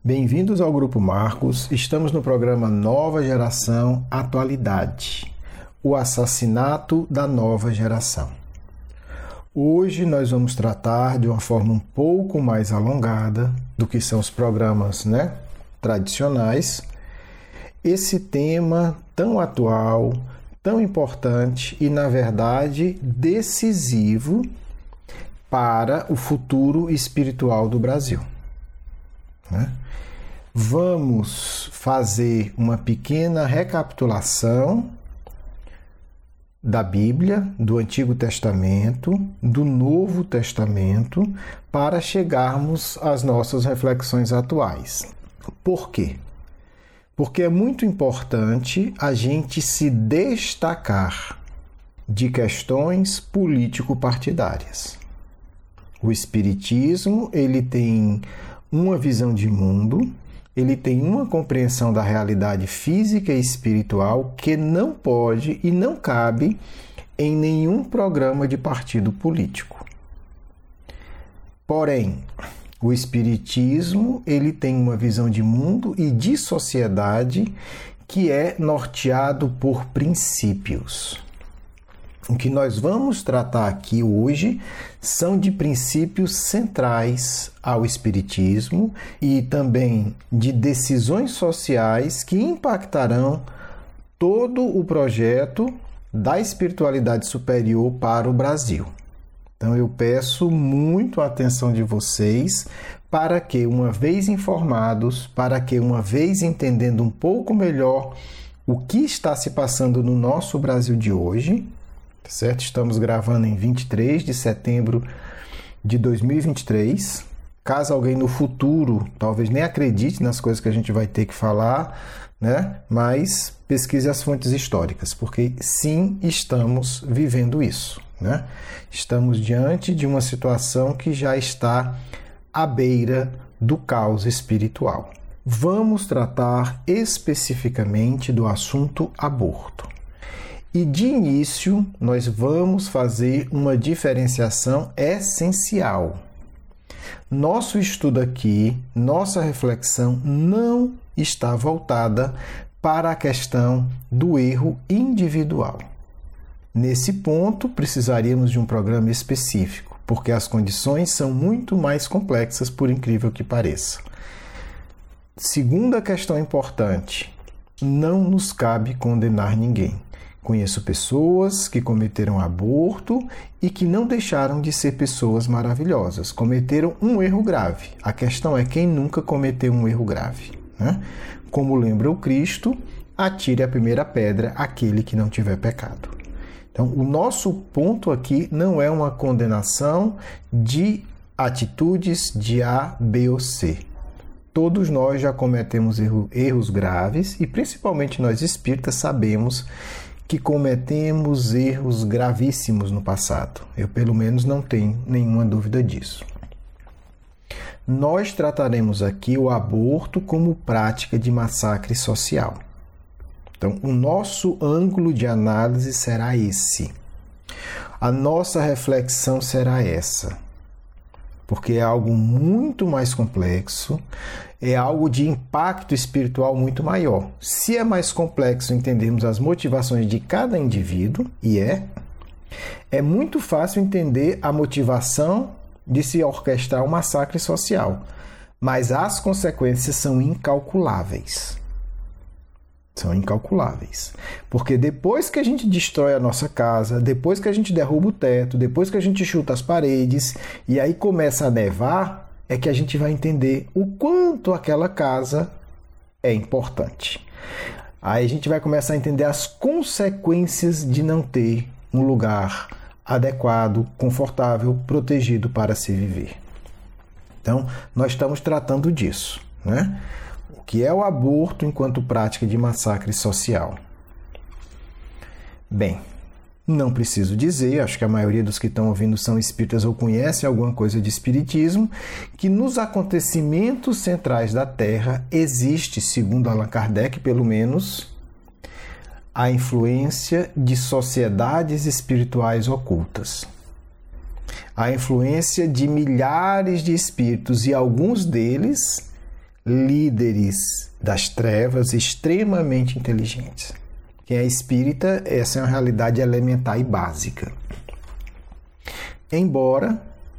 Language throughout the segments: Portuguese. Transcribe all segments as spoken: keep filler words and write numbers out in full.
Bem-vindos ao Grupo Marcos. Estamos no programa Nova Geração Atualidade, o assassinato da nova geração. Hoje nós vamos tratar de uma forma um pouco mais alongada do que são os programas, né, tradicionais, esse tema tão atual, tão importante e, na verdade, decisivo para o futuro espiritual do Brasil, né? Vamos fazer uma pequena recapitulação da Bíblia, do Antigo Testamento, do Novo Testamento, para chegarmos às nossas reflexões atuais. Por quê? Porque é muito importante a gente se destacar de questões político-partidárias. O Espiritismo, ele tem uma visão de mundo, ele tem uma compreensão da realidade física e espiritual que não pode e não cabe em nenhum programa de partido político. Porém, o Espiritismo, ele tem uma visão de mundo e de sociedade que é norteado por princípios. O que nós vamos tratar aqui hoje são de princípios centrais ao Espiritismo e também de decisões sociais que impactarão todo o projeto da espiritualidade superior para o Brasil. Então eu peço muito a atenção de vocês para que, uma vez informados, para que, uma vez entendendo um pouco melhor o que está se passando no nosso Brasil de hoje, certo? Estamos gravando em vinte e três de setembro de dois mil e vinte e três. Caso alguém no futuro talvez nem acredite nas coisas que a gente vai ter que falar, né? Mas pesquise as fontes históricas, porque sim, estamos vivendo isso, né? Estamos diante de uma situação que já está à beira do caos espiritual. Vamos tratar especificamente do assunto aborto. E de início, nós vamos fazer uma diferenciação essencial. Nosso estudo aqui, nossa reflexão não está voltada para a questão do erro individual. Nesse ponto, precisaríamos de um programa específico, porque as condições são muito mais complexas, por incrível que pareça. Segunda questão importante: não nos cabe condenar ninguém. Conheço pessoas que cometeram aborto e que não deixaram de ser pessoas maravilhosas. Cometeram um erro grave. A questão é quem nunca cometeu um erro grave, né? Como lembra o Cristo, atire a primeira pedra aquele que não tiver pecado. Então, o nosso ponto aqui não é uma condenação de atitudes de A, B ou C. Todos nós já cometemos erro, erros graves e, principalmente nós espíritas, sabemos que cometemos erros gravíssimos no passado. Eu, pelo menos, não tenho nenhuma dúvida disso. Nós trataremos aqui o aborto como prática de massacre social. Então, o nosso ângulo de análise será esse. A nossa reflexão será essa. Porque é algo muito mais complexo, é algo de impacto espiritual muito maior. Se é mais complexo entendermos as motivações de cada indivíduo, e é, é muito fácil entender a motivação de se orquestrar um massacre social, mas as consequências são incalculáveis. São incalculáveis. Porque depois que a gente destrói a nossa casa, depois que a gente derruba o teto, depois que a gente chuta as paredes e aí começa a nevar, é que a gente vai entender o quanto aquela casa é importante. Aí a gente vai começar a entender as consequências de não ter um lugar adequado, confortável, protegido para se viver. Então, nós estamos tratando disso, né? O que é o aborto enquanto prática de massacre social? Bem, não preciso dizer, acho que a maioria dos que estão ouvindo são espíritas ou conhecem alguma coisa de espiritismo, que nos acontecimentos centrais da Terra existe, segundo Allan Kardec, pelo menos, a influência de sociedades espirituais ocultas. A influência de milhares de espíritos, e alguns deles líderes das trevas extremamente inteligentes. Quem é espírita, essa é uma realidade elementar e básica. Embora,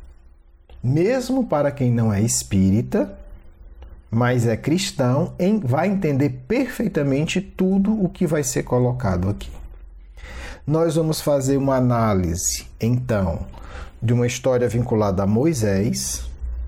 mesmo para quem não é espírita, mas é cristão, vai entender perfeitamente tudo o que vai ser colocado aqui. Nós vamos fazer uma análise, então, de uma história vinculada a Moisés,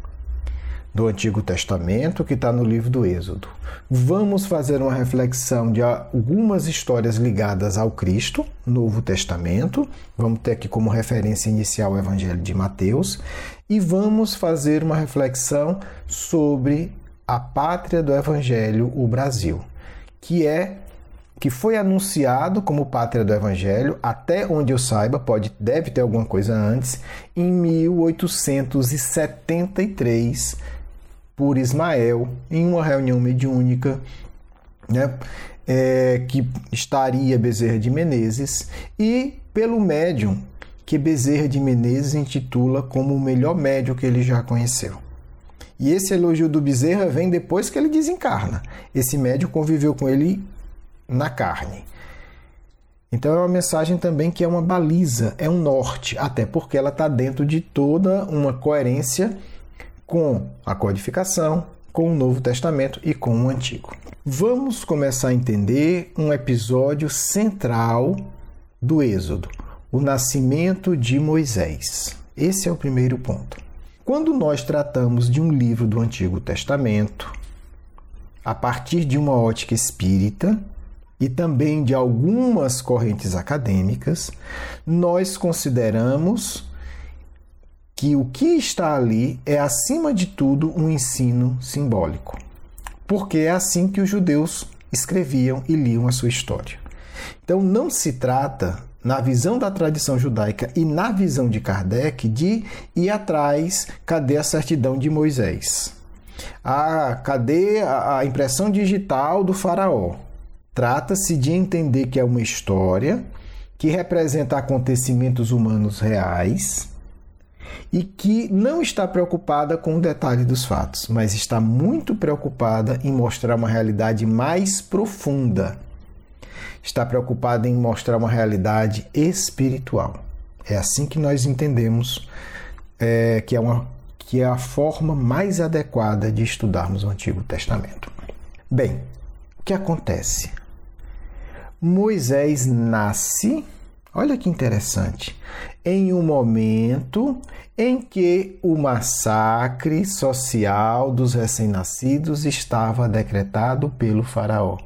do Antigo Testamento, que está no livro do Êxodo. Vamos fazer uma reflexão de algumas histórias ligadas ao Cristo, Novo Testamento. Vamos ter aqui como referência inicial o Evangelho de Mateus. E vamos fazer uma reflexão sobre a pátria do Evangelho, o Brasil, que é que foi anunciado como pátria do Evangelho, até onde eu saiba, pode, deve ter alguma coisa antes, em mil oitocentos e setenta e três, por Ismael, em uma reunião mediúnica, né, é, que estaria Bezerra de Menezes, e pelo médium que Bezerra de Menezes intitula como o melhor médium que ele já conheceu. E esse elogio do Bezerra vem depois que ele desencarna. Esse médium conviveu com ele na carne. Então é uma mensagem também que é uma baliza, é um norte, até porque ela está dentro de toda uma coerência com a codificação, com o Novo Testamento e com o Antigo. Vamos começar a entender um episódio central do Êxodo, o nascimento de Moisés. Esse é o primeiro ponto. Quando nós tratamos de um livro do Antigo Testamento, a partir de uma ótica espírita e também de algumas correntes acadêmicas, nós consideramos que o que está ali é, acima de tudo, um ensino simbólico. Porque é assim que os judeus escreviam e liam a sua história. Então, não se trata, na visão da tradição judaica e na visão de Kardec, de ir atrás, cadê a certidão de Moisés? Ah, cadê a impressão digital do faraó? Trata-se de entender que é uma história que representa acontecimentos humanos reais e que não está preocupada com o detalhe dos fatos, mas está muito preocupada em mostrar uma realidade mais profunda. Está preocupada em mostrar uma realidade espiritual. É assim que nós entendemos é, que, é uma, que é a forma mais adequada de estudarmos o Antigo Testamento. Bem, o que acontece? Moisés nasce, olha que interessante, em um momento em que o massacre social dos recém-nascidos estava decretado pelo faraó.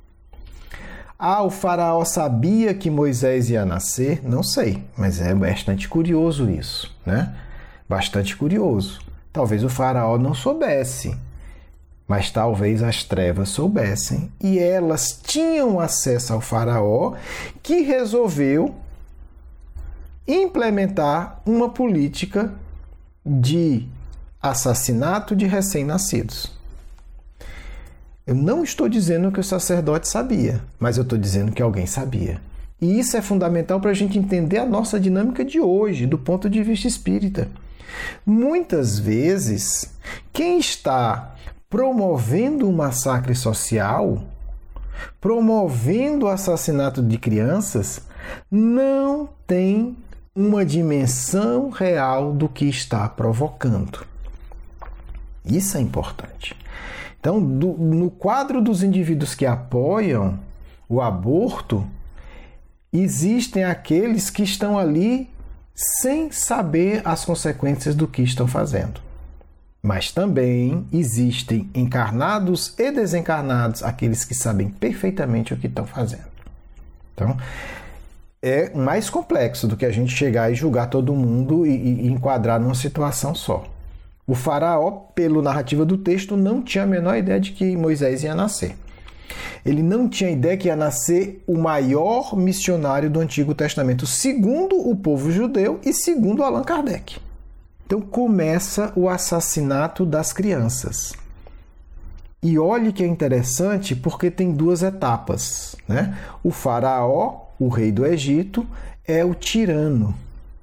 Ah, o faraó sabia que Moisés ia nascer? Não sei, mas é bastante curioso isso, né? Bastante curioso. Talvez o faraó não soubesse, mas talvez as trevas soubessem e elas tinham acesso ao faraó, que resolveu implementar uma política de assassinato de recém-nascidos. Eu não estou dizendo que o sacerdote sabia, mas eu estou dizendo que alguém sabia. E isso é fundamental para a gente entender a nossa dinâmica de hoje, do ponto de vista espírita. Muitas vezes, quem está promovendo o massacre social, promovendo o assassinato de crianças, não tem uma dimensão real do que está provocando. Isso é importante. Então, do, no quadro dos indivíduos que apoiam o aborto, existem aqueles que estão ali sem saber as consequências do que estão fazendo. Mas também existem encarnados e desencarnados, aqueles que sabem perfeitamente o que estão fazendo. Então, é mais complexo do que a gente chegar e julgar todo mundo e, e enquadrar numa situação só. O faraó, pela narrativa do texto, não tinha a menor ideia de que Moisés ia nascer. Ele não tinha ideia que ia nascer o maior missionário do Antigo Testamento, segundo o povo judeu e segundo Allan Kardec. Então começa o assassinato das crianças. E olhe que é interessante porque tem duas etapas, né? O faraó, o rei do Egito, é o tirano,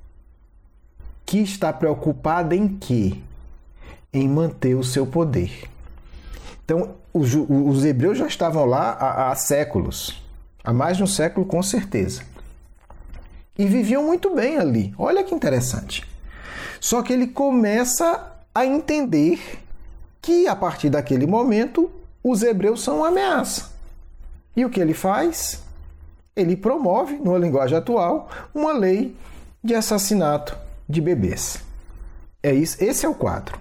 que está preocupado em quê? Em manter o seu poder. Então, os, os hebreus já estavam lá há, há séculos, há mais de um século com certeza. E viviam muito bem ali. Olha que interessante. Só que ele começa a entender que, a partir daquele momento, os hebreus são uma ameaça. E o que ele faz? Ele promove, numa linguagem atual, uma lei de assassinato de bebês. É isso, esse é o quadro.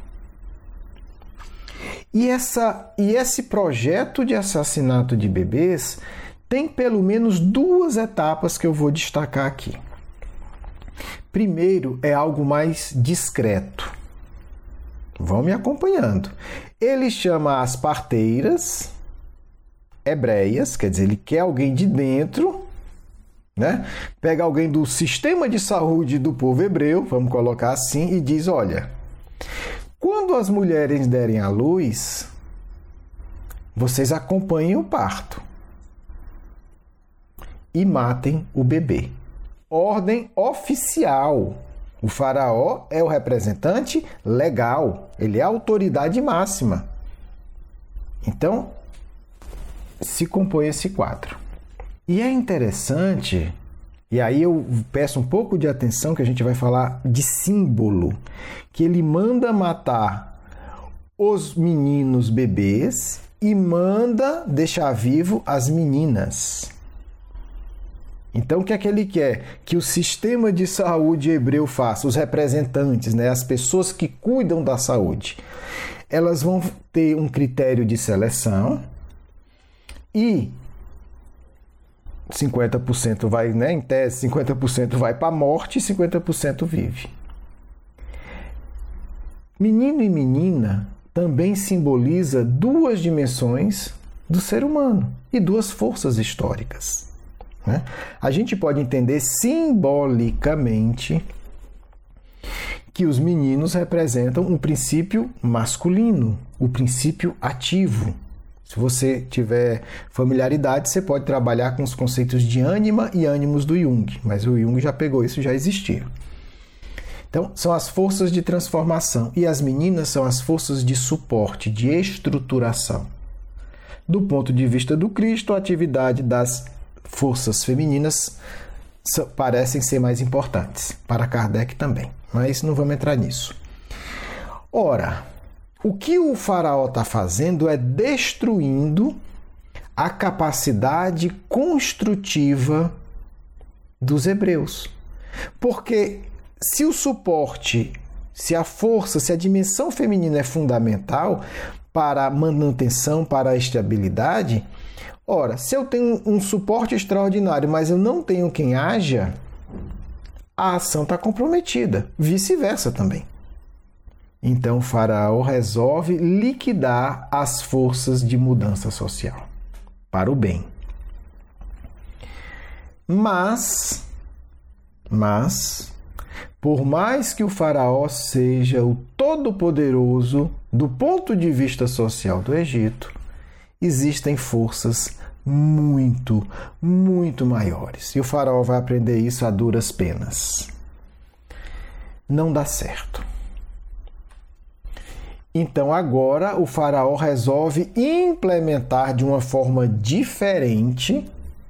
E, essa, e esse projeto de assassinato de bebês tem pelo menos duas etapas que eu vou destacar aqui. Primeiro é algo mais discreto. Vão me acompanhando. Ele chama as parteiras hebreias, quer dizer, ele quer alguém de dentro, né? Pega alguém do sistema de saúde do povo hebreu, vamos colocar assim, e diz, olha, quando as mulheres derem à luz, vocês acompanhem o parto e matem o bebê. Ordem oficial. O faraó é o representante legal, ele é a autoridade máxima. Então, se compõe esse quadro. E é interessante, e aí eu peço um pouco de atenção que a gente vai falar de símbolo, que ele manda matar os meninos bebês e manda deixar vivo as meninas. Então, o que é que ele quer? Que o sistema de saúde hebreu faça, os representantes, né, as pessoas que cuidam da saúde, elas vão ter um critério de seleção e cinquenta por cento vai, né, em tese, cinquenta por cento vai para a morte e cinquenta por cento vive. Menino e menina também simboliza duas dimensões do ser humano e duas forças históricas. Né? A gente pode entender simbolicamente que os meninos representam um princípio masculino, o princípio ativo. Se você tiver familiaridade, você pode trabalhar com os conceitos de ânima e ânimos do Jung, mas o Jung já pegou isso, já existia. Então, são as forças de transformação e as meninas são as forças de suporte, de estruturação. Do ponto de vista do Cristo, a atividade das forças femininas parecem ser mais importantes, para Kardec também, mas não vamos entrar nisso. Ora, o que o faraó está fazendo é destruindo a capacidade construtiva dos hebreus. Porque se o suporte, se a força, se a dimensão feminina é fundamental para a manutenção, para a estabilidade, ora, se eu tenho um suporte extraordinário, mas eu não tenho quem haja, a ação está comprometida. Vice-versa também. Então, o faraó resolve liquidar as forças de mudança social para o bem. Mas, mas, por mais que o faraó seja o todo-poderoso do ponto de vista social do Egito, existem forças muito, muito maiores. E o faraó vai aprender isso a duras penas. Não dá certo. Então agora o faraó resolve implementar de uma forma diferente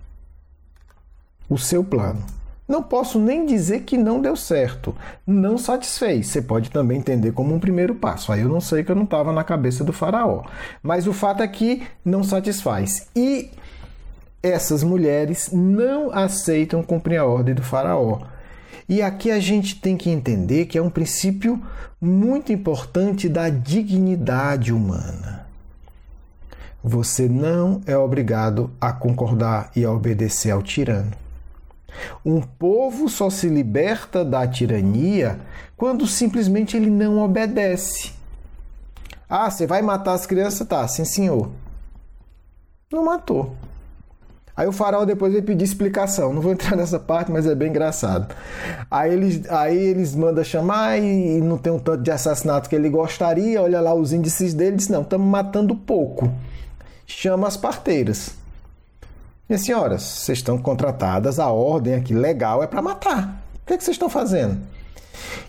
o seu plano. Não posso nem dizer que não deu certo, não satisfez. Você pode também entender como um primeiro passo. Aí eu não sei, que eu não estava na cabeça do faraó. Mas o fato é que não satisfaz. E essas mulheres não aceitam cumprir a ordem do faraó. E aqui a gente tem que entender que é um princípio muito importante da dignidade humana. Você não é obrigado a concordar e a obedecer ao tirano. Um povo só se liberta da tirania quando simplesmente ele não obedece. Ah, você vai matar as crianças? Tá, sim senhor. Não matou. Aí o faraó depois vai pedir explicação. Não vou entrar nessa parte, mas é bem engraçado. Aí eles, aí eles mandam chamar e não tem um tanto de assassinato que ele gostaria. Olha lá os índices dele, diz, não, estamos matando pouco. Chama as parteiras. Minhas senhoras, vocês estão contratadas, a ordem aqui legal é para matar. O que é que vocês estão fazendo?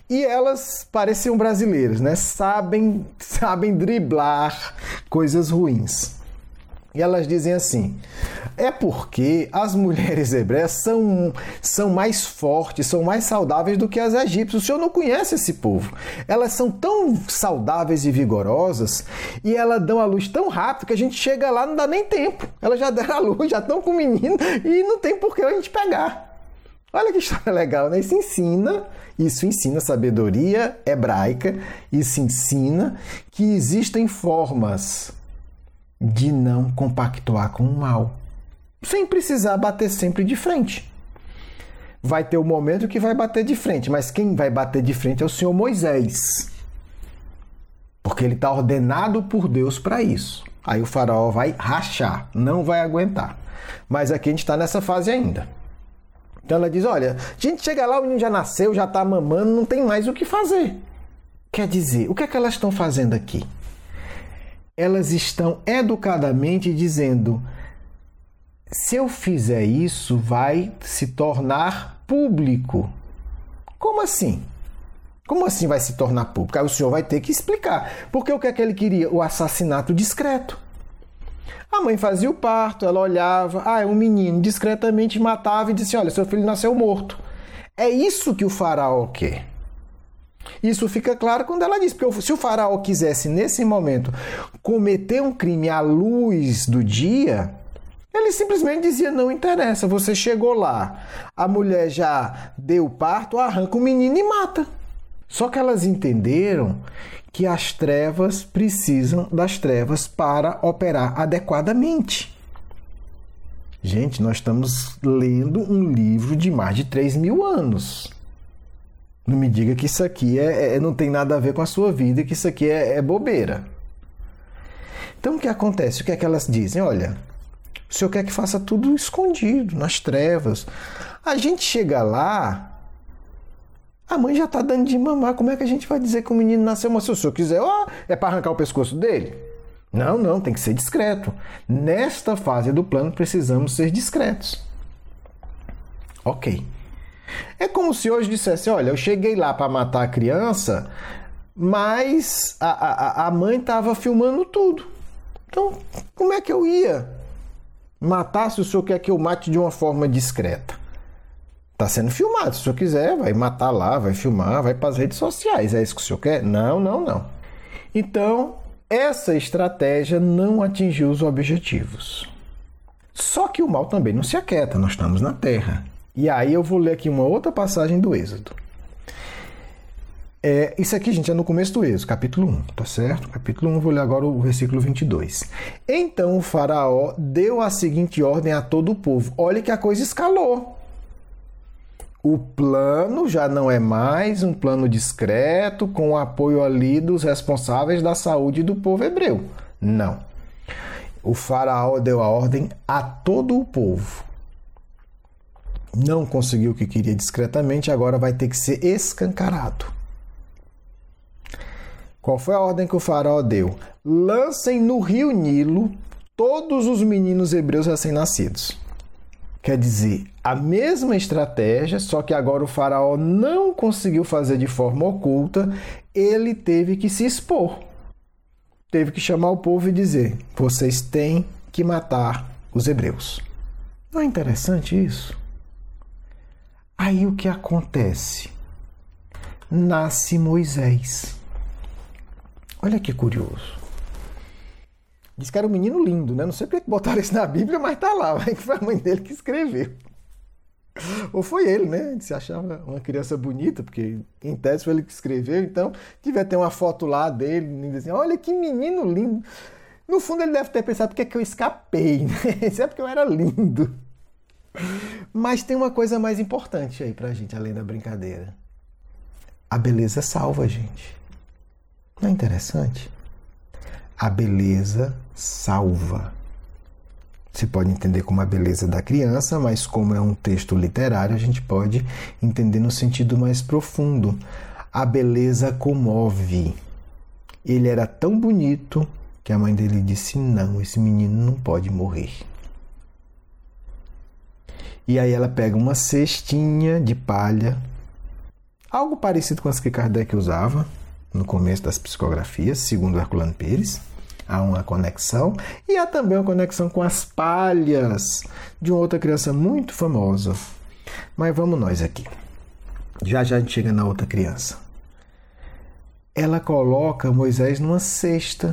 E elas pareciam brasileiras, né? Sabem, sabem driblar coisas ruins. E elas dizem assim, é porque as mulheres hebreias são, são mais fortes, são mais saudáveis do que as egípcias. O senhor não conhece esse povo. Elas são tão saudáveis e vigorosas e elas dão a luz tão rápido que a gente chega lá, não dá nem tempo. Elas já deram a luz, já estão com o menino e não tem por que a gente pegar. Olha que história legal, né? Isso ensina, isso ensina sabedoria hebraica, isso ensina que existem formas de não compactuar com o mal, sem precisar bater sempre de frente. Vai ter um momento que vai bater de frente, mas quem vai bater de frente é o senhor Moisés, porque ele está ordenado por Deus para isso. Aí o faraó vai rachar, não vai aguentar. Mas aqui a gente está nessa fase ainda. Então ela diz, olha, a gente chega lá, o menino já nasceu, já está mamando, não tem mais o que fazer. Quer dizer, o que é que elas estão fazendo aqui? Elas estão educadamente dizendo, se eu fizer isso, vai se tornar público. Como assim? Como assim vai se tornar público? Aí o senhor vai ter que explicar. Porque o que é que ele queria? O assassinato discreto. A mãe fazia o parto, ela olhava, ah, é um menino, discretamente matava e disse, olha, seu filho nasceu morto. É isso que o faraó quer. Isso fica claro quando ela diz, porque se o faraó quisesse, nesse momento, cometer um crime à luz do dia, ele simplesmente dizia, não interessa, você chegou lá, a mulher já deu parto, arranca o menino e mata. Só que elas entenderam que as trevas precisam das trevas para operar adequadamente. Gente, nós estamos lendo um livro de mais de três mil anos. Não me diga que isso aqui é, é, não tem nada a ver com a sua vida, que isso aqui é, é bobeira. Então, o que acontece? O que é que elas dizem? Olha, o senhor quer que faça tudo escondido, nas trevas. A gente chega lá, a mãe já está dando de mamar. Como é que a gente vai dizer que o menino nasceu? Mas se o senhor quiser, ó, é para arrancar o pescoço dele? Não, não, tem que ser discreto. Nesta fase do plano, precisamos ser discretos. Ok. É como se hoje dissesse, olha, eu cheguei lá para matar a criança, mas a, a, a mãe estava filmando tudo. Então, como é que eu ia matar se o senhor quer que eu mate de uma forma discreta? Está sendo filmado. Se o senhor quiser, vai matar lá, vai filmar, vai para as redes sociais. É isso que o senhor quer? Não, não, não. Então, essa estratégia não atingiu os objetivos. Só que o mal também não se aquieta, nós estamos na Terra. E aí eu vou ler aqui uma outra passagem do Êxodo. É, isso aqui, gente, é no começo do Êxodo, capítulo um, tá certo? Capítulo um, eu vou ler agora o versículo vinte e dois. Então o faraó deu a seguinte ordem a todo o povo. Olha que a coisa escalou. O plano já não é mais um plano discreto com o apoio ali dos responsáveis da saúde do povo hebreu. Não. O faraó deu a ordem a todo o povo. Não conseguiu o que queria discretamente, agora vai ter que ser escancarado. Qual foi a ordem que o faraó deu? Lancem no rio Nilo todos os meninos hebreus recém-nascidos. Quer dizer, a mesma estratégia, só que agora o faraó não conseguiu fazer de forma oculta, ele teve que se expor. Teve que chamar o povo e dizer, vocês têm que matar os hebreus. Não é interessante isso? Aí o que acontece? Nasce Moisés. Olha que curioso. Diz que era um menino lindo, né? Não sei porque botaram isso na Bíblia, mas tá lá. Foi a mãe dele que escreveu. Ou foi ele, né? Ele se achava uma criança bonita, porque em tese foi ele que escreveu. Então, devia ter uma foto lá dele, assim, olha que menino lindo. No fundo, ele deve ter pensado, porque é que eu escapei, né? Isso é porque eu era lindo. Mas tem uma coisa mais importante aí pra gente, além da brincadeira. A beleza salva, gente. Não é interessante? A beleza salva. Você pode entender como a beleza da criança, mas como é um texto literário, a gente pode entender no sentido mais profundo. A beleza comove. Ele era tão bonito que a mãe dele disse, não, esse menino não pode morrer. E aí ela pega uma cestinha de palha. algo parecido com as que Kardec usava no começo das psicografias, segundo Herculano Pires. Há uma conexão, e há também uma conexão com as palhas de uma outra criança muito famosa. Mas vamos nós aqui. Já já a gente chega na outra criança. Ela coloca Moisés numa cesta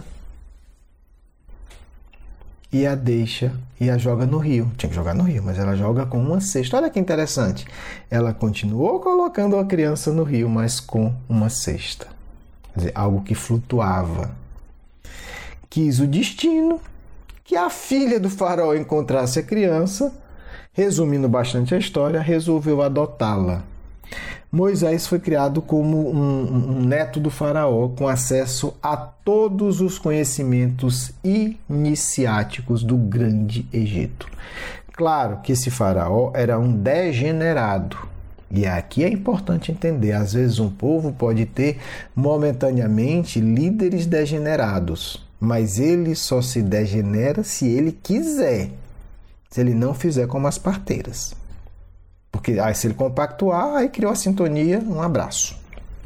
e a deixa e a joga no rio. Tinha que jogar no rio, mas ela joga com uma cesta. Olha que interessante. Ela continuou colocando a criança no rio, mas com uma cesta. Quer dizer, algo que flutuava. Quis o destino que a filha do faraó encontrasse a criança. Resumindo bastante a história, resolveu adotá-la. Moisés foi criado como um, um neto do faraó, com acesso a todos os conhecimentos iniciáticos do grande Egito. Claro que esse faraó era um degenerado. E aqui é importante entender, às vezes um povo pode ter momentaneamente líderes degenerados, mas ele só se degenera se ele quiser, se ele não fizer como as parteiras. Porque aí, se ele compactuar, aí criou a sintonia, um abraço.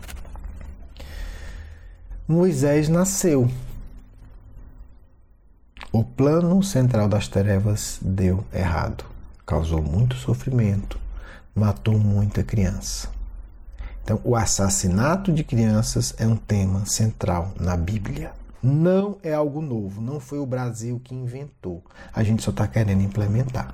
Moisés nasceu. O plano central das trevas deu errado. Causou muito sofrimento, matou muita criança. Então, o assassinato de crianças é um tema central na Bíblia. Não é algo novo, não foi o Brasil que inventou. A gente só está querendo implementar.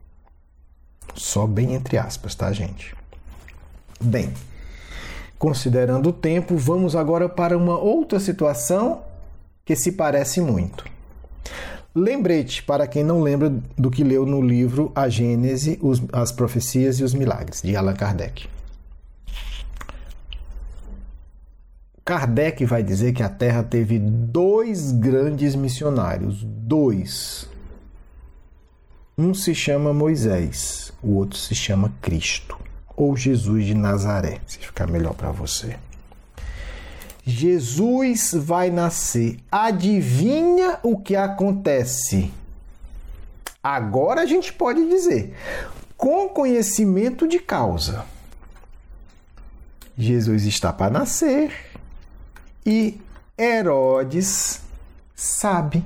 Só bem entre aspas, tá, gente? Bem, considerando o tempo, vamos agora para uma outra situação que se parece muito. Lembrete, para quem não lembra do que leu no livro A Gênese, os, as Profecias e os Milagres, de Allan Kardec. Kardec vai dizer que a Terra teve dois grandes missionários, dois. Um se chama Moisés, o outro se chama Cristo, ou Jesus de Nazaré, se ficar melhor para você. Jesus vai nascer. Adivinha o que acontece? Agora a gente pode dizer, com conhecimento de causa. Jesus está para nascer e Herodes sabe.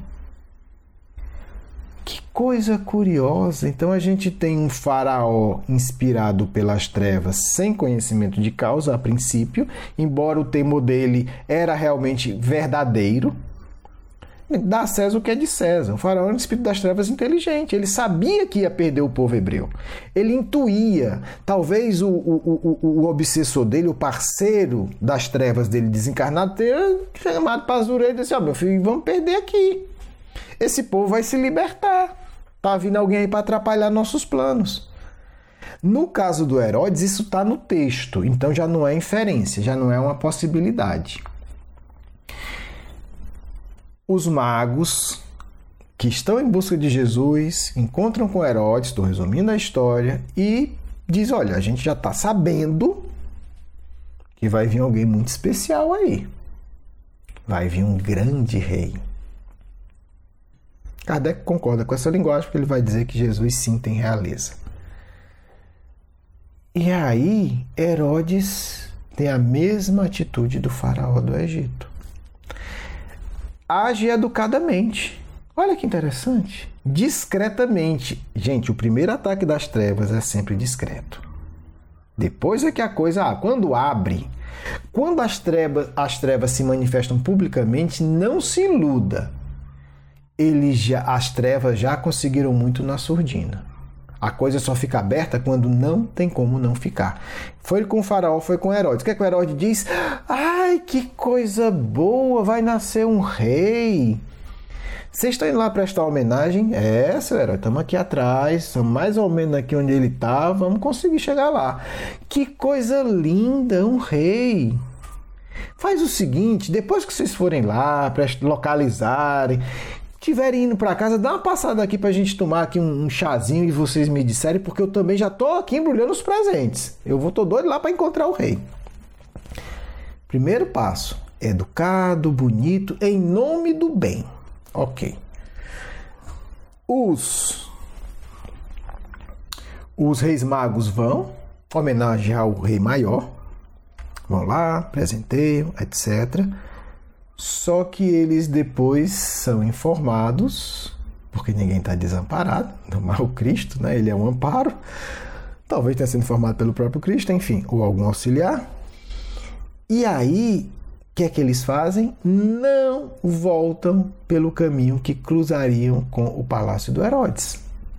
Que coisa curiosa! Então a gente tem um faraó inspirado pelas trevas sem conhecimento de causa a princípio, embora o temor dele era realmente verdadeiro. Dá a César o que é de César. O faraó era um espírito das trevas inteligente. Ele sabia que ia perder o povo hebreu. Ele intuía. Talvez o, o, o, o obsessor dele, o parceiro das trevas dele desencarnado, tenha chamado para as orelhas e disse: ó, meu filho, vamos perder aqui. Esse povo vai se libertar. Tá vindo alguém aí para atrapalhar nossos planos. No caso do Herodes, isso está no texto. Então já não é inferência, já não é uma possibilidade. Os magos que estão em busca de Jesus encontram com Herodes, estou resumindo a história, e diz: olha, a gente já está sabendo que vai vir alguém muito especial aí. Vai vir um grande rei. Kardec concorda com essa linguagem, porque ele vai dizer que Jesus sim tem realeza. E aí, Herodes tem a mesma atitude do faraó do Egito. Age educadamente. Olha que interessante. Discretamente. Gente, o primeiro ataque das trevas é sempre discreto. Depois é que a coisa... Ah, quando abre... Quando as trevas, as trevas se manifestam publicamente, não se iluda. Eles já, as trevas já conseguiram muito na surdina. A coisa só fica aberta quando não tem como não ficar. Foi com o faraó, foi com Herodes. O que é que o Herodes diz? Ai, que coisa boa, vai nascer um rei. Vocês estão indo lá prestar homenagem? É, seu herói, estamos aqui atrás, estamos mais ou menos aqui onde ele está, vamos conseguir chegar lá. Que coisa linda, um rei. Faz o seguinte, depois que vocês forem lá, localizarem, estiverem indo para casa, dá uma passada aqui para a gente tomar aqui um, um chazinho e vocês me disserem, porque eu também já estou aqui embrulhando os presentes. Eu vou tô doido lá para encontrar o rei. Primeiro passo, educado, bonito, em nome do bem. Ok. Os, os reis magos vão homenagear o rei maior. Vão lá, presenteiam, etcétera. Só que eles depois são informados, porque ninguém está desamparado, o Cristo, né? Ele é um amparo, talvez tenha sido informado pelo próprio Cristo, enfim, ou algum auxiliar. E aí, o que é que eles fazem? Não voltam pelo caminho que cruzariam com o palácio do Herodes.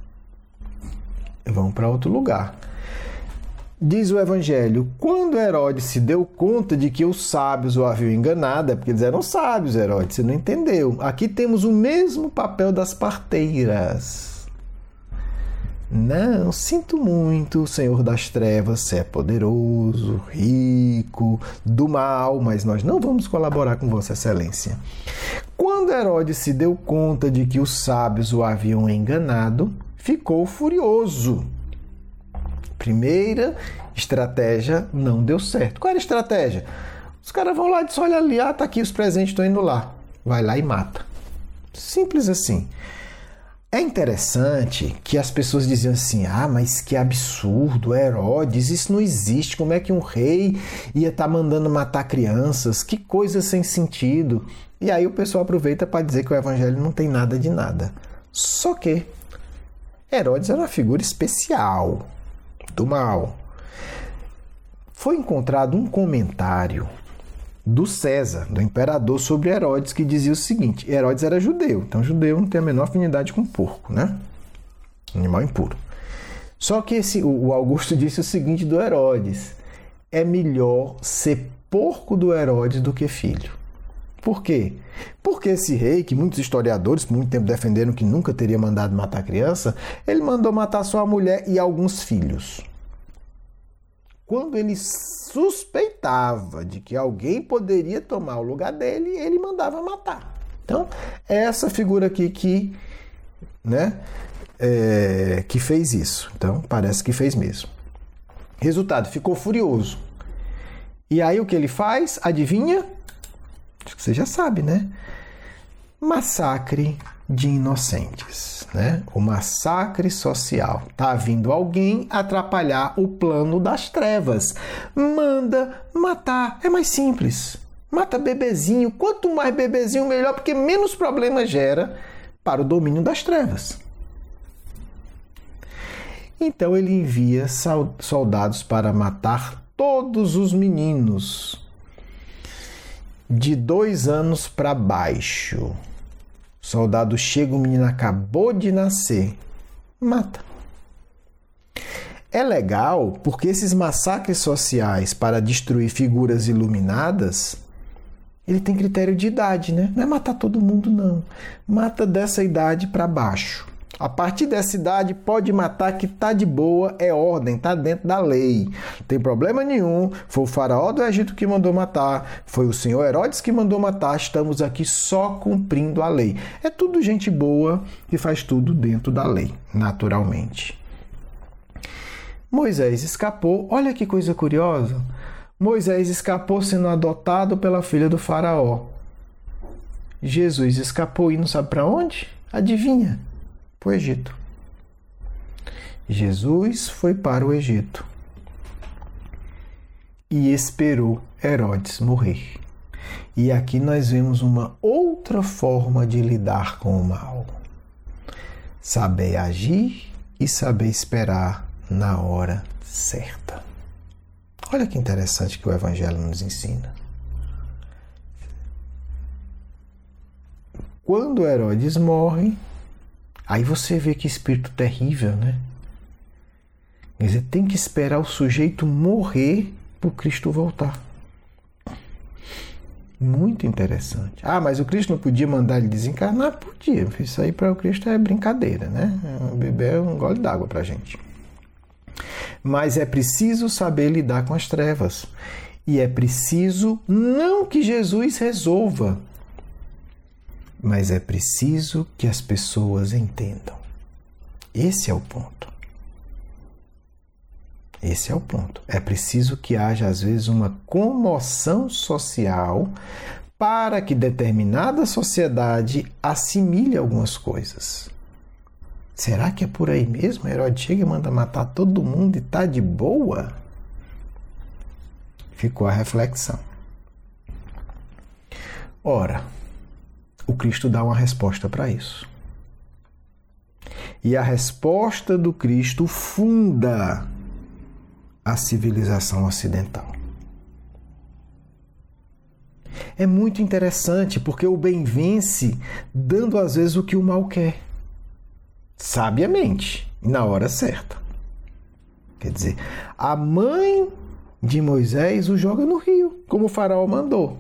Vão para outro lugar. Diz o Evangelho, quando Herodes se deu conta de que os sábios o haviam enganado, é porque eles eram sábios, Herodes, você não entendeu. Aqui temos o mesmo papel das parteiras. Não, sinto muito, o Senhor das Trevas é poderoso, rico, do mal, mas nós não vamos colaborar com Vossa Excelência. Quando Herodes se deu conta de que os sábios o haviam enganado, ficou furioso. Primeira estratégia não deu certo. Qual era a estratégia? Os caras vão lá e dizem, olha ali, ah, tá aqui os presentes, estão indo lá. Vai lá e mata. Simples assim. É interessante que as pessoas diziam assim, ah, mas que absurdo, Herodes, isso não existe, como é que um rei ia estar mandando matar crianças? Que coisa sem sentido. E aí o pessoal aproveita para dizer que o Evangelho não tem nada de nada. Só que Herodes era uma figura especial do mal. Foi encontrado um comentário do César, do imperador, sobre Herodes, que dizia o seguinte: Herodes era judeu, então judeu não tem a menor afinidade com porco, né? Animal impuro. Só que esse, o Augusto disse o seguinte do Herodes: é melhor ser porco do Herodes do que filho. Por quê? Porque esse rei, que muitos historiadores por muito tempo defenderam que nunca teria mandado matar criança, ele mandou matar sua mulher e alguns filhos. Quando ele suspeitava de que alguém poderia tomar o lugar dele, ele mandava matar. Então, é essa figura aqui que, né, é, que fez isso. Então, parece que fez mesmo. Resultado, ficou furioso. E aí o que ele faz? Adivinha? Acho que você já sabe, né? Massacre de inocentes, né? O massacre social. Tá vindo alguém atrapalhar o plano das trevas. Manda matar. É mais simples. Mata bebezinho. Quanto mais bebezinho, melhor, porque menos problema gera para o domínio das trevas. Então ele envia soldados para matar todos os meninos de dois anos para baixo. O soldado chega, o menino acabou de nascer, mata. É legal porque esses massacres sociais para destruir figuras iluminadas, ele tem critério de idade, né? Não é matar todo mundo, não. Mata dessa idade para baixo. A partir dessa idade pode matar, que tá de boa, é ordem, tá dentro da lei. Não tem problema nenhum. Foi o faraó do Egito que mandou matar, foi o senhor Herodes que mandou matar, estamos aqui só cumprindo a lei. É tudo gente boa que faz tudo dentro da lei, naturalmente. Moisés escapou, olha que coisa curiosa. Moisés escapou sendo adotado pela filha do faraó. Jesus escapou e não sabe para onde? Adivinha? Para o Egito. Jesus foi para o Egito e esperou Herodes morrer. E aqui nós vemos uma outra forma de lidar com o mal. Saber agir e saber esperar na hora certa. Olha que interessante que o Evangelho nos ensina. Quando Herodes morre, aí você vê que espírito terrível, né? Quer dizer, tem que esperar o sujeito morrer para o Cristo voltar. Muito interessante. Ah, mas o Cristo não podia mandar ele desencarnar? Podia. Isso aí para o Cristo é brincadeira, né? O bebê é um gole d'água para a gente. Mas é preciso saber lidar com as trevas. E é preciso, não que Jesus resolva, mas é preciso que as pessoas entendam. Esse é o ponto. Esse é o ponto. É preciso que haja, às vezes, uma comoção social para que determinada sociedade assimile algumas coisas. Será que é por aí mesmo? Herodes chega e manda matar todo mundo e tá de boa? ficou a reflexão. Ora, o Cristo dá uma resposta para isso. E a resposta do Cristo funda a civilização ocidental. É muito interessante porque o bem vence dando às vezes o que o mal quer. Sabiamente e na hora certa. Quer dizer, a mãe de Moisés o joga no rio, como o faraó mandou.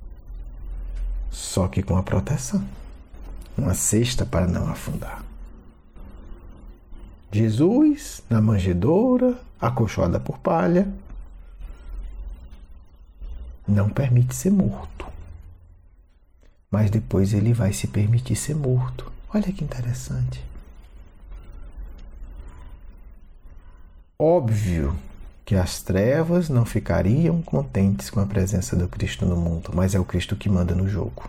Só que com a proteção. Uma cesta para não afundar. Jesus, na manjedoura, acolchoada por palha, não permite ser morto. Mas depois ele vai se permitir ser morto. Olha que interessante. Óbvio que as trevas não ficariam contentes com a presença do Cristo no mundo, mas é o Cristo que manda no jogo.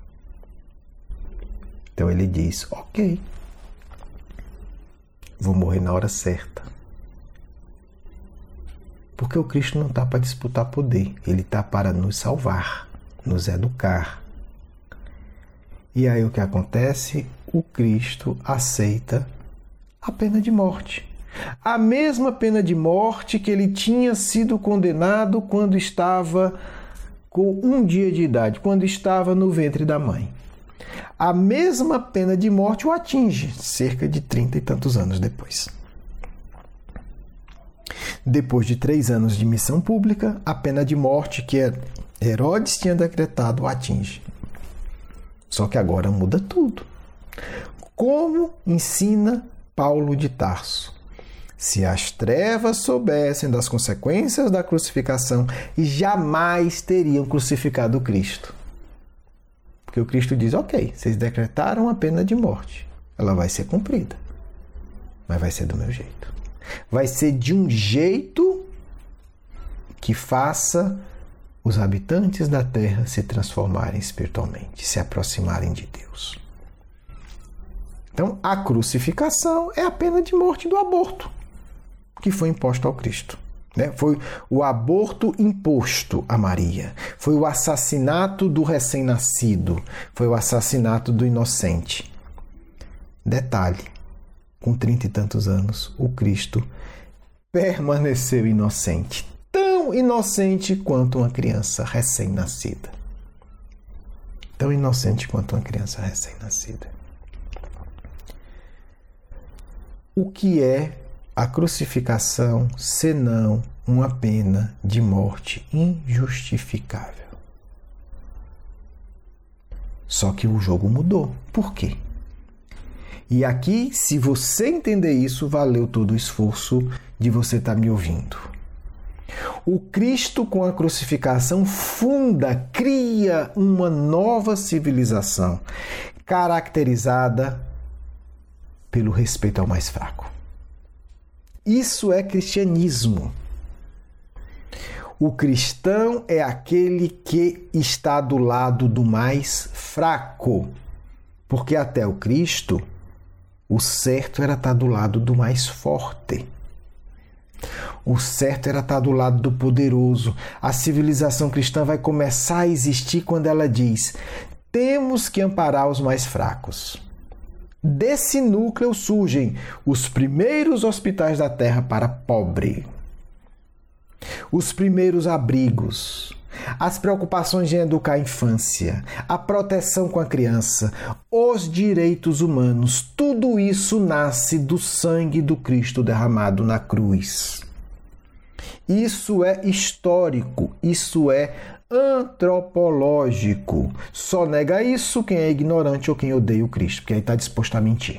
Então ele diz, ok, vou morrer na hora certa. Porque o Cristo não está para disputar poder, ele está para nos salvar, nos educar. E aí o que acontece? O Cristo aceita a pena de morte. A mesma pena de morte que ele tinha sido condenado quando estava com um dia de idade, quando estava no ventre da mãe. A mesma pena de morte o atinge, cerca de trinta e tantos anos depois. Depois de três anos de missão pública, a pena de morte que Herodes tinha decretado o atinge. Só que agora muda tudo. Como ensina Paulo de Tarso? Se as trevas soubessem das consequências da crucificação, jamais teriam crucificado o Cristo. Porque o Cristo diz, ok, vocês decretaram a pena de morte. Ela vai ser cumprida. Mas vai ser do meu jeito. Vai ser de um jeito que faça os habitantes da terra se transformarem espiritualmente, se aproximarem de Deus. Então, a crucificação é a pena de morte do aborto que foi imposto ao Cristo. Né? Foi o aborto imposto a Maria. Foi o assassinato do recém-nascido. Foi o assassinato do inocente. Detalhe, com trinta e tantos anos, o Cristo permaneceu inocente. Tão inocente quanto uma criança recém-nascida. Tão inocente quanto uma criança recém-nascida. O que é a crucificação, senão uma pena de morte injustificável? Só que o jogo mudou. Por quê? E aqui, se você entender isso, valeu todo o esforço de você estar me ouvindo. O Cristo, com a crucificação, funda, cria uma nova civilização, caracterizada pelo respeito ao mais fraco. Isso é cristianismo. O cristão é aquele que está do lado do mais fraco. Porque até o Cristo, o certo era estar do lado do mais forte. O certo era estar do lado do poderoso. A civilização cristã vai começar a existir quando ela diz: temos que amparar os mais fracos. Desse núcleo surgem os primeiros hospitais da terra para pobre, os primeiros abrigos, as preocupações em educar a infância, a proteção com a criança, os direitos humanos. Tudo isso nasce do sangue do Cristo derramado na cruz. Isso é histórico, isso é antropológico. Só nega isso quem é ignorante ou quem odeia o Cristo, porque aí está disposto a mentir.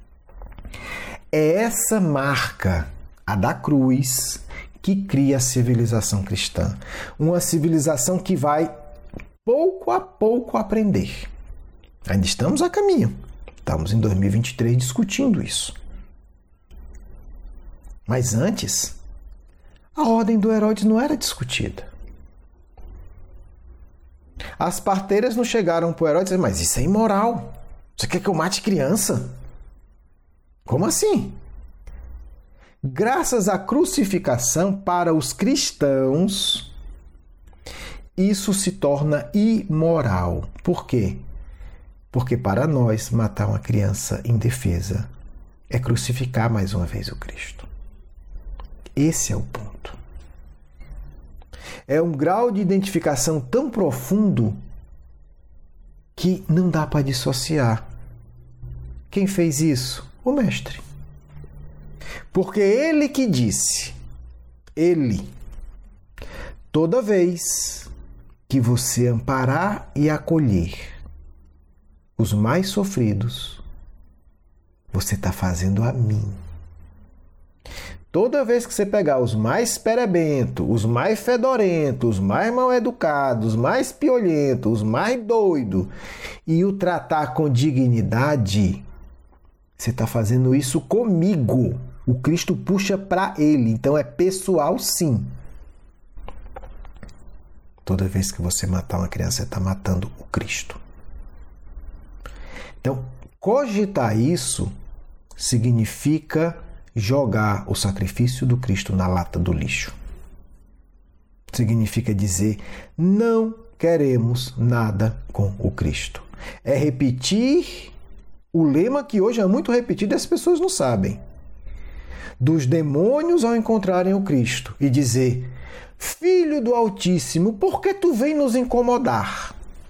É essa marca, a da cruz, que cria a civilização cristã. Uma civilização que vai pouco a pouco aprender. Ainda estamos a caminho. Estamos em dois mil e vinte e três discutindo isso. Mas antes, a ordem do Herodes não era discutida. As parteiras não chegaram para o Herodes e disseram: mas isso é imoral. Você quer que eu mate criança? Como assim? Graças à crucificação, para os cristãos, isso se torna imoral. Por quê? Porque para nós, matar uma criança indefesa é crucificar mais uma vez o Cristo. Esse é o ponto. É um grau de identificação tão profundo que não dá para dissociar. Quem fez isso? O Mestre. Porque ele que disse, ele, toda vez que você amparar e acolher os mais sofridos, você está fazendo a mim. Toda vez que você pegar os mais perebentos, os mais fedorentos, os mais mal educados, os mais piolhentos, os mais doidos, e o tratar com dignidade, você está fazendo isso comigo. O Cristo puxa para ele, então é pessoal sim. Toda vez que você matar uma criança, você está matando o Cristo. Então, cogitar isso significa jogar o sacrifício do Cristo na lata do lixo. Significa dizer, não queremos nada com o Cristo. É repetir o lema que hoje é muito repetido e as pessoas não sabem. Dos demônios ao encontrarem o Cristo e dizer, Filho do Altíssimo, por que tu vem nos incomodar?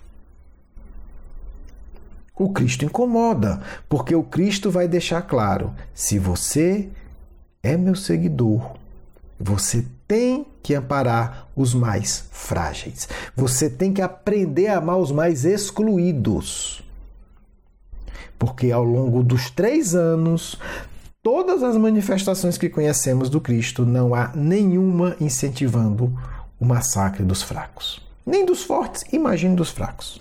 O Cristo incomoda, porque o Cristo vai deixar claro, se você é meu seguidor, você tem que amparar os mais frágeis. Você tem que aprender a amar os mais excluídos. Porque ao longo dos três anos, todas as manifestações que conhecemos do Cristo, não há nenhuma incentivando o massacre dos fracos. Nem dos fortes, imagine dos fracos.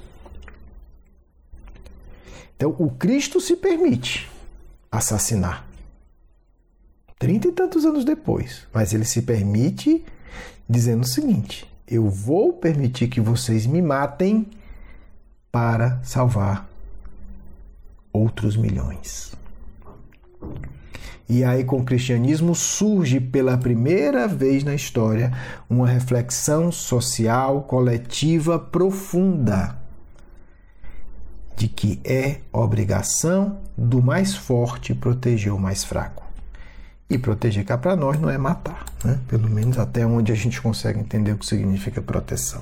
Então, o Cristo se permite assassinar. Trinta e tantos anos depois. Mas ele se permite dizendo o seguinte, eu vou permitir que vocês me matem para salvar outros milhões. E aí, com o cristianismo, surge pela primeira vez na história uma reflexão social, coletiva, profunda, de que é obrigação do mais forte proteger o mais fraco. E proteger cá para nós não é matar, né? Pelo menos até onde a gente consegue entender o que significa proteção.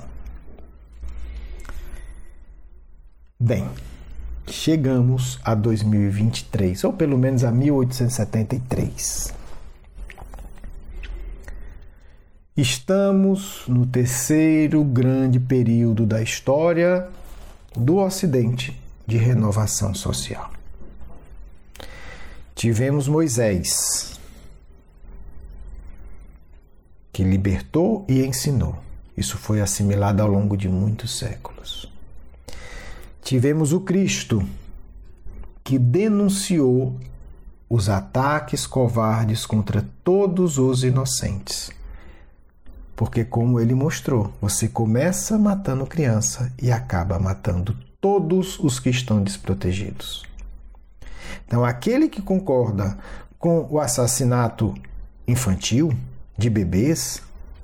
Bem, chegamos a dois mil e vinte e três, ou pelo menos a mil oitocentos e setenta e três. Estamos no terceiro grande período da história do Ocidente de renovação social. Tivemos Moisés, que libertou e ensinou. Isso foi assimilado ao longo de muitos séculos. Tivemos o Cristo, que denunciou os ataques covardes contra todos os inocentes. Porque, como ele mostrou, você começa matando criança e acaba matando todos os que estão desprotegidos. Então, aquele que concorda com o assassinato infantil de bebês,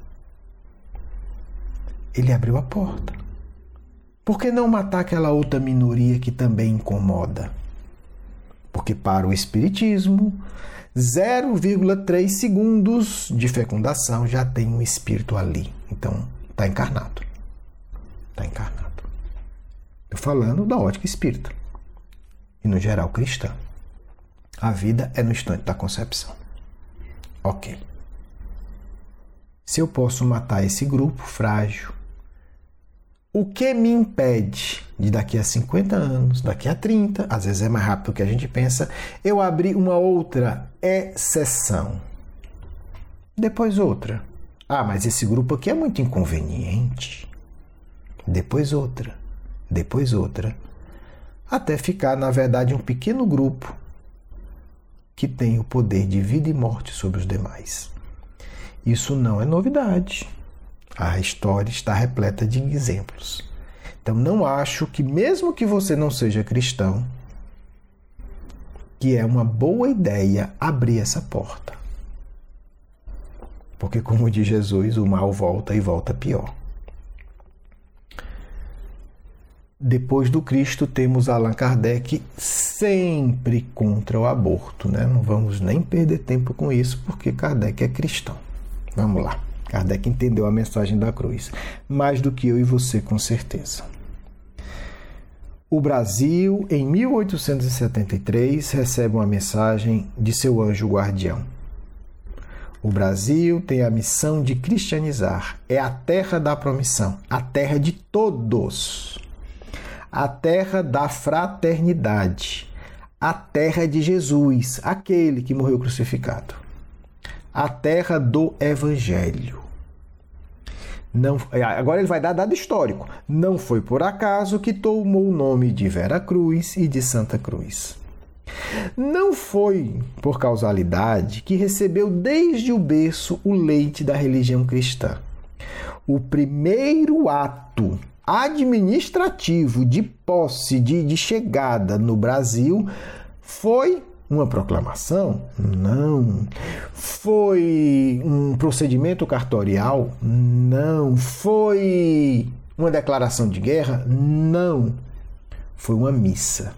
ele abriu a porta. Por que não matar aquela outra minoria que também incomoda? Porque para o Espiritismo, zero vírgula três segundos de fecundação já tem um espírito ali. Então, está encarnado. Está encarnado. Estou falando da ótica espírita. E, no geral, cristã. A vida é no instante da concepção. Ok. Se eu posso matar esse grupo frágil, o que me impede de daqui a cinquenta anos, daqui a trinta, às vezes é mais rápido do que a gente pensa, eu abrir uma outra exceção? Depois outra. Ah, mas esse grupo aqui é muito inconveniente. Depois outra. Depois outra. Até ficar, na verdade, um pequeno grupo que tem o poder de vida e morte sobre os demais. Isso não é novidade. A história está repleta de exemplos. Então, não acho que, mesmo que você não seja cristão, que é uma boa ideia abrir essa porta. Porque, como diz Jesus, o mal volta e volta pior. depois do Cristo, temos Allan Kardec sempre contra o aborto, né? Não vamos nem perder tempo com isso, porque Kardec é cristão. Vamos lá. Kardec entendeu a mensagem da cruz, mais do que eu e você, com certeza. O Brasil, em mil oitocentos e setenta e três, recebe uma mensagem de seu anjo guardião. O Brasil tem a missão de cristianizar. É a terra da promissão, a terra de todos. A terra da fraternidade. A terra de Jesus, aquele que morreu crucificado. A terra do Evangelho. Não, agora ele vai dar dado histórico. Não foi por acaso que tomou o nome de Vera Cruz e de Santa Cruz. Não foi por causalidade que recebeu desde o berço o leite da religião cristã. O primeiro ato administrativo de posse, de, de chegada no Brasil foi uma proclamação? Não. Foi um procedimento cartorial? Não. Foi uma declaração de guerra? Não. Foi uma missa.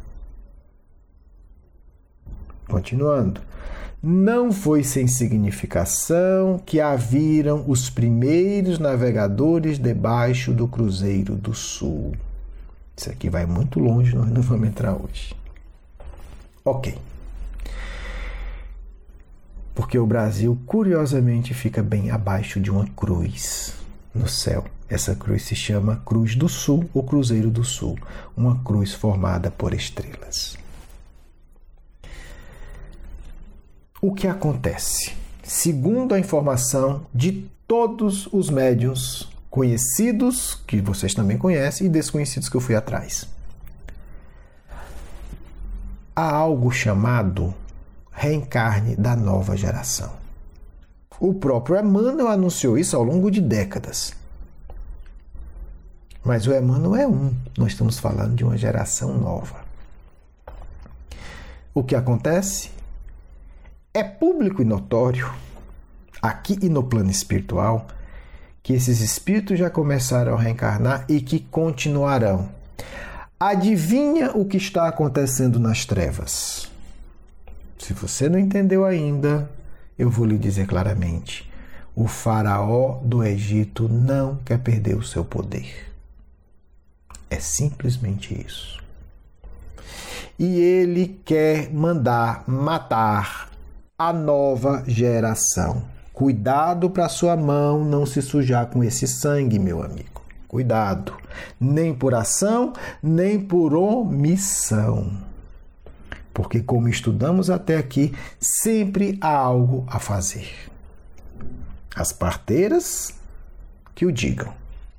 Continuando. Não foi sem significação que a viram os primeiros navegadores debaixo do Cruzeiro do Sul. Isso aqui vai muito longe, nós não vamos entrar hoje. Ok. Porque o Brasil, curiosamente, fica bem abaixo de uma cruz no céu. Essa cruz se chama Cruz do Sul ou Cruzeiro do Sul, uma cruz formada por estrelas. O que acontece? Segundo a informação de todos os médiuns conhecidos, que vocês também conhecem, e desconhecidos que eu fui atrás, há algo chamado reencarne da nova geração. O próprio Emmanuel anunciou isso ao longo de décadas. Mas o Emmanuel é um. Nós estamos falando de uma geração nova. O que acontece? É público e notório, aqui e no plano espiritual, que esses espíritos já começaram a reencarnar e que continuarão. Adivinha o que está acontecendo nas trevas? Se você não entendeu ainda, eu vou lhe dizer claramente. O faraó do Egito não quer perder o seu poder. É simplesmente isso. E ele quer mandar matar a nova geração. Cuidado para sua mão não se sujar com esse sangue, meu amigo. Cuidado. Nem por ação, nem por omissão. Porque, como estudamos até aqui, sempre há algo a fazer. As parteiras que o digam.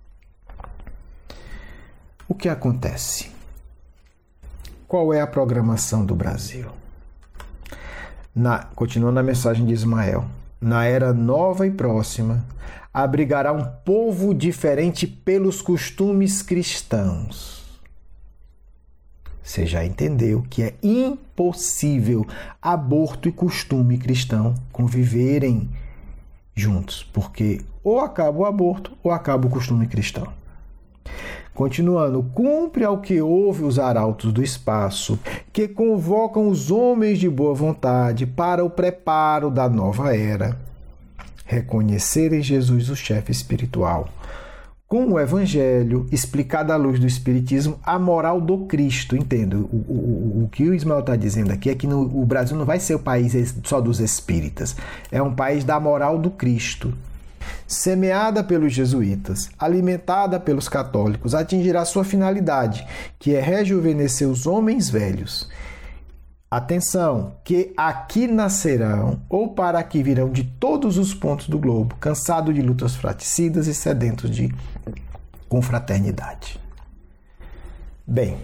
O que acontece? Qual é a programação do Brasil? Na, continuando a mensagem de Ismael, na era nova e próxima, abrigará um povo diferente pelos costumes cristãos. Você já entendeu que é impossível aborto e costume cristão conviverem juntos, porque ou acaba o aborto ou acaba o costume cristão. Continuando, cumpre ao que ouve os arautos do espaço, que convocam os homens de boa vontade para o preparo da nova era. Reconhecer em Jesus o chefe espiritual. Com o Evangelho, explicado à luz do Espiritismo, a moral do Cristo. Entenda, o, o, o que o Ismael está dizendo aqui é que no, o Brasil não vai ser o país só dos espíritas. É um país da moral do Cristo. Semeada pelos jesuítas, alimentada pelos católicos, atingirá sua finalidade, que é rejuvenescer os homens velhos. Atenção, que aqui nascerão ou para aqui virão de todos os pontos do globo, cansados de lutas fratricidas e sedentos de confraternidade. Bem,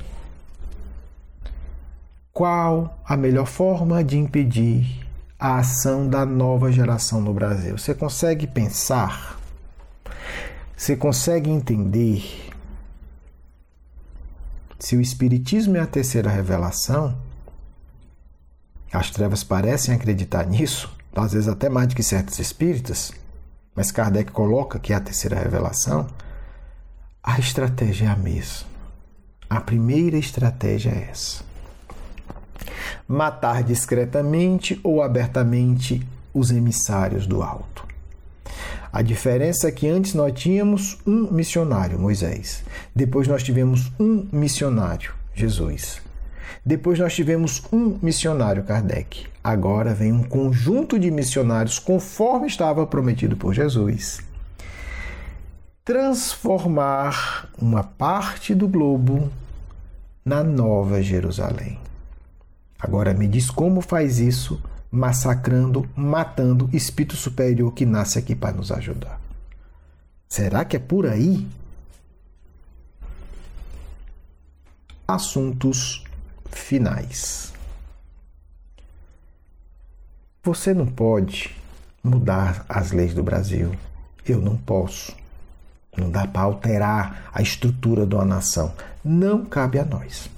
qual a melhor forma de impedir a ação da nova geração no Brasil? Você consegue pensar? Você consegue entender? Se o Espiritismo é a terceira revelação, as trevas parecem acreditar nisso, às vezes até mais do que certos espíritas, mas Kardec coloca que é a terceira revelação, a estratégia é a mesma. A primeira estratégia é essa: matar discretamente ou abertamente os emissários do alto. A diferença é que antes nós tínhamos um missionário, Moisés. Depois nós tivemos um missionário, Jesus. Depois nós tivemos um missionário, Kardec. Agora vem um conjunto de missionários, conforme estava prometido por Jesus, transformar uma parte do globo na Nova Jerusalém. Agora me diz como faz isso, massacrando, matando espírito superior que nasce aqui para nos ajudar. Será que é por aí? Assuntos finais. Você não pode mudar as leis do Brasil. Eu não posso. Não dá para alterar a estrutura de uma nação. Não cabe a nós.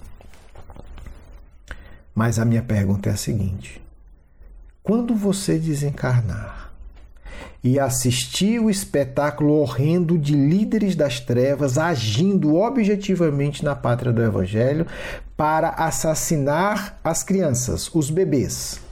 Mas a minha pergunta é a seguinte: quando você desencarnar e assistir o espetáculo horrendo de líderes das trevas agindo objetivamente na pátria do Evangelho para assassinar as crianças, os bebês,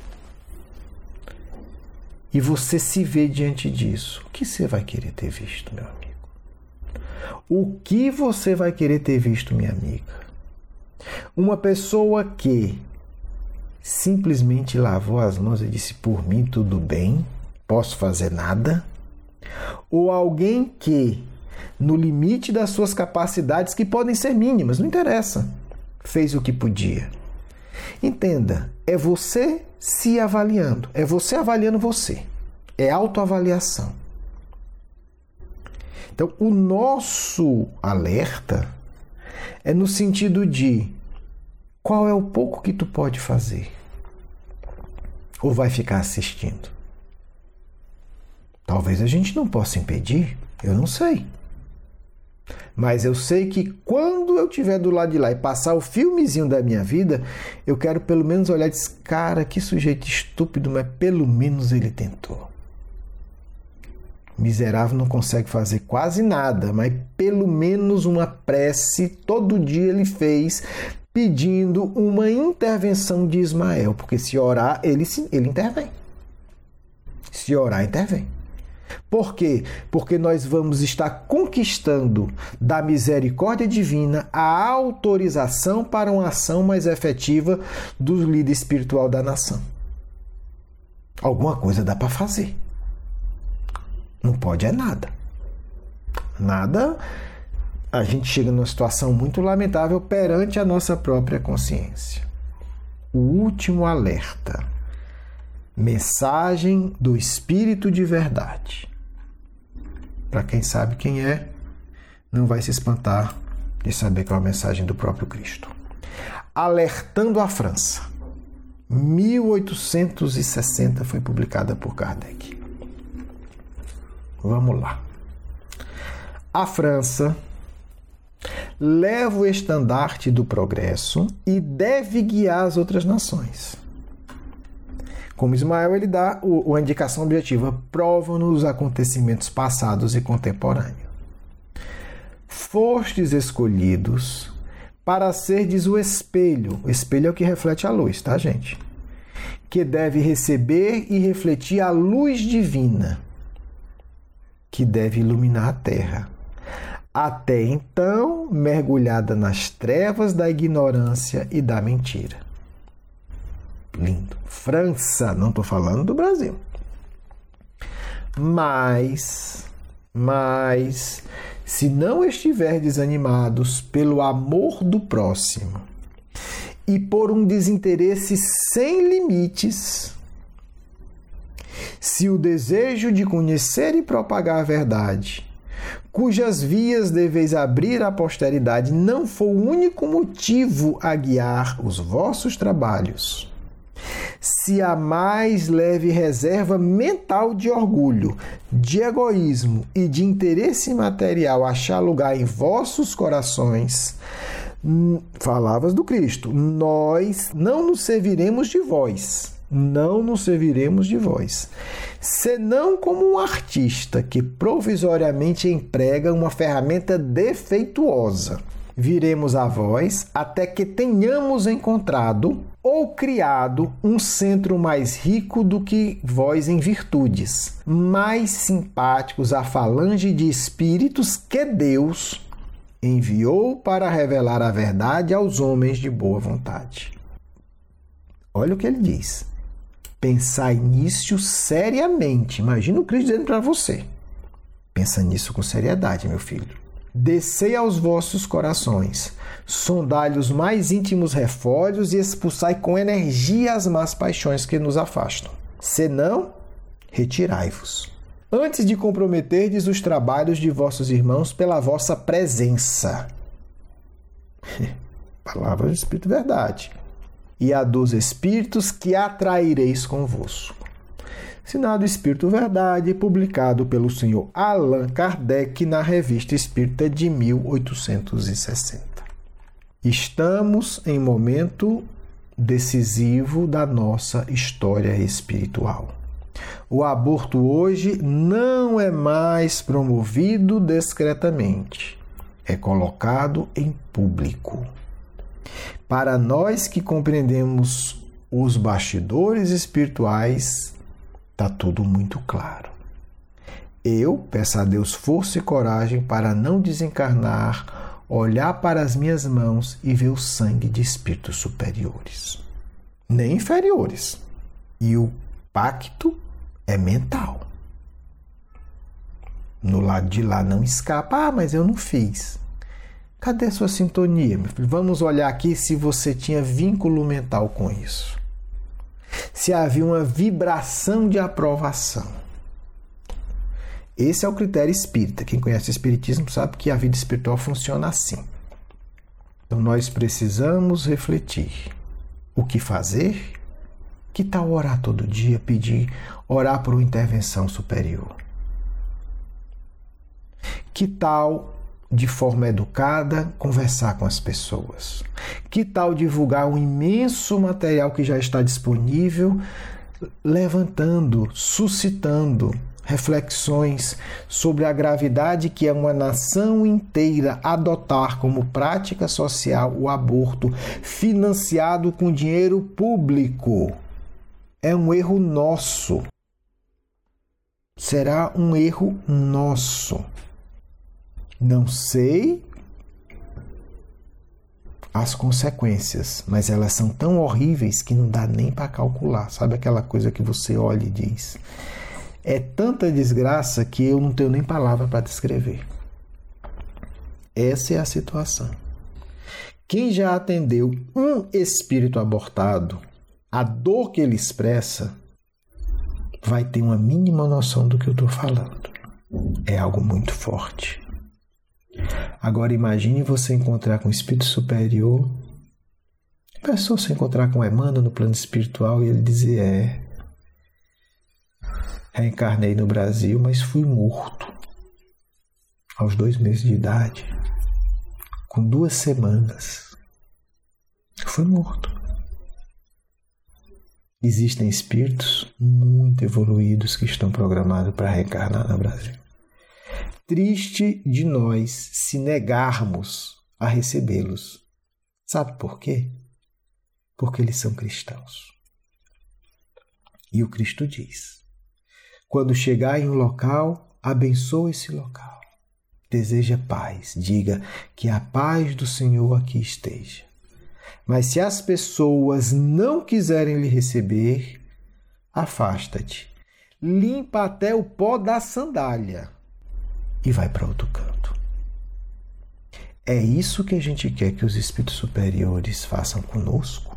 e você se vê diante disso, o que você vai querer ter visto, meu amigo? O que você vai querer ter visto, minha amiga? Uma pessoa que simplesmente lavou as mãos e disse: por mim tudo bem, posso fazer nada? Ou alguém que, no limite das suas capacidades, que podem ser mínimas, não interessa, fez o que podia? Entenda, é você se avaliando, é você avaliando você, é autoavaliação. Então, o nosso alerta é no sentido de: qual é o pouco que tu pode fazer? Ou vai ficar assistindo? Talvez a gente não possa impedir, eu não sei. Mas eu sei que quando eu estiver do lado de lá e passar o filmezinho da minha vida, eu quero pelo menos olhar e dizer: cara, que sujeito estúpido, mas pelo menos ele tentou. Miserável não consegue fazer quase nada, mas pelo menos uma prece todo dia ele fez, pedindo uma intervenção de Ismael, porque se orar, ele, ele intervém. Se orar, intervém. Por quê? Porque nós vamos estar conquistando da misericórdia divina a autorização para uma ação mais efetiva do líder espiritual da nação. Alguma coisa dá para fazer. Não pode é nada. Nada, a gente chega numa situação muito lamentável perante a nossa própria consciência. O último alerta. Mensagem do Espírito de Verdade. Para quem sabe quem é, não vai se espantar de saber que é uma mensagem do próprio Cristo. Alertando a França. mil oitocentos e sessenta foi publicada por Kardec. Vamos lá. A França leva o estandarte do progresso e deve guiar as outras nações. Como Ismael, ele dá a indicação objetiva: prova-nos os acontecimentos passados e contemporâneos. Fostes escolhidos para serdes o espelho. O espelho é o que reflete a luz, tá, gente? Que deve receber e refletir a luz divina, que deve iluminar a terra, até então mergulhada nas trevas da ignorância e da mentira. Lindo. França, não estou falando do Brasil. Mas, mas, se não estiverdes animados pelo amor do próximo e por um desinteresse sem limites, se o desejo de conhecer e propagar a verdade, cujas vias deveis abrir à posteridade, não for o único motivo a guiar os vossos trabalhos, se a mais leve reserva mental de orgulho, de egoísmo e de interesse material achar lugar em vossos corações, palavras do Cristo, nós não nos serviremos de vós, não nos serviremos de vós, senão como um artista que provisoriamente emprega uma ferramenta defeituosa. viremos a vós até que tenhamos encontrado ou criado um centro mais rico do que vós em virtudes, mais simpáticos à falange de espíritos que Deus enviou para revelar a verdade aos homens de boa vontade. Olha o que ele diz. Pensai nisso seriamente. Imagina o Cristo dizendo para você. Pensa nisso com seriedade, meu filho. Descei aos vossos corações, sondai os mais íntimos refólios e expulsai com energia as más paixões que nos afastam. Senão, retirai-vos. Antes de comprometerdes os trabalhos de vossos irmãos pela vossa presença. Palavra do Espírito Verdade. E a dos Espíritos que atraireis convosco. Sinal do Espírito Verdade, publicado pelo senhor Allan Kardec na Revista Espírita de mil oitocentos e sessenta. Estamos em momento decisivo da nossa história espiritual. O aborto hoje não é mais promovido discretamente, é colocado em público. Para nós que compreendemos os bastidores espirituais, está tudo muito claro. Eu peço a Deus força e coragem para não desencarnar, olhar para as minhas mãos e ver o sangue de espíritos superiores, nem inferiores. E o pacto é mental. No lado de lá não escapa. Ah, mas eu não fiz. Cadê sua sintonia, meu filho? Vamos olhar aqui se você tinha vínculo mental com isso. Se havia uma vibração de aprovação. Esse é o critério espírita. Quem conhece o espiritismo sabe que a vida espiritual funciona assim. Então nós precisamos refletir. O que fazer? Que tal orar todo dia, pedir, orar por uma intervenção superior? Que tal, de forma educada, conversar com as pessoas? Que tal divulgar um imenso material que já está disponível, levantando, suscitando reflexões sobre a gravidade que é uma nação inteira adotar como prática social o aborto financiado com dinheiro público? É um erro nosso. Será um erro nosso. Não sei as consequências, mas elas são tão horríveis que não dá nem para calcular. Sabe aquela coisa que você olha e diz? É tanta desgraça que eu não tenho nem palavra para descrever. Essa é a situação. Quem já atendeu um espírito abortado, a dor que ele expressa, vai ter uma mínima noção do que eu estou falando. É algo muito forte. Agora imagine você encontrar com o espírito superior, a pessoa se encontrar com Emmanuel no plano espiritual e ele dizer: é, reencarnei no Brasil, mas fui morto aos dois meses de idade, com duas semanas. Fui morto. Existem espíritos muito evoluídos que estão programados para reencarnar no Brasil. Triste de nós se negarmos a recebê-los. Sabe por quê? Porque eles são cristãos. E o Cristo diz: quando chegar em um local, abençoe esse local. Deseja paz. Diga que a paz do Senhor aqui esteja. Mas se as pessoas não quiserem lhe receber, afasta-te. Limpa até o pó da sandália e vai para outro canto. É isso que a gente quer que os espíritos superiores façam conosco?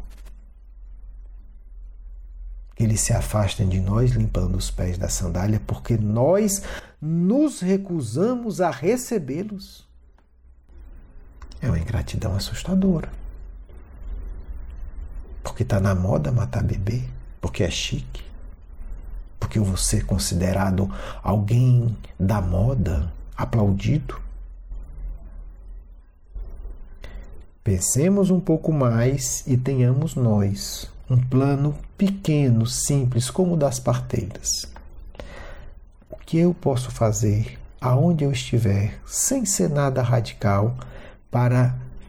Que eles se afastem de nós limpando os pés da sandália porque nós nos recusamos a recebê-los? É uma ingratidão assustadora. Porque está na moda matar bebê, porque é chique, porque eu vou ser considerado alguém da moda, aplaudido. Pensemos um pouco mais e tenhamos nós um plano pequeno, simples, como o das parteiras. O que eu posso fazer, aonde eu estiver, sem ser nada radical, para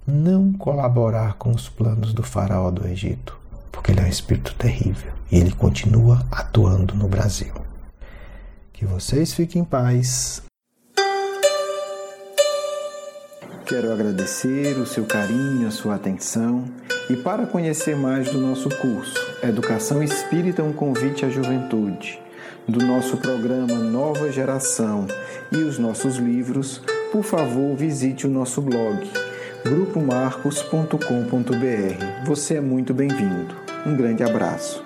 não colaborar com os planos do faraó do Egito, porque ele é um espírito terrível e ele continua atuando no Brasil. Que vocês fiquem em paz. Quero agradecer o seu carinho, a sua atenção, e para conhecer mais do nosso curso Educação Espírita, um convite à juventude, do nosso programa Nova Geração e os nossos livros, por favor, visite o nosso blog grupo marcos ponto com ponto b r. Você é muito bem-vindo. Um grande abraço.